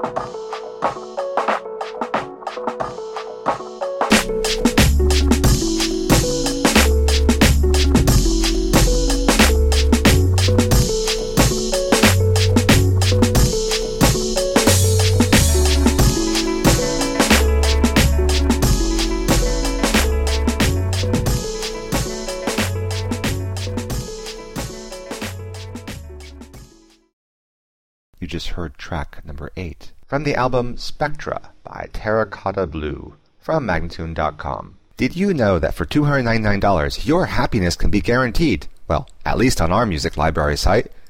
You just heard track number 8 from the album Spectra by Terracotta Blue from Magnatune.com. Did you know that for $299 your happiness can be guaranteed? Well, at least on our music library site.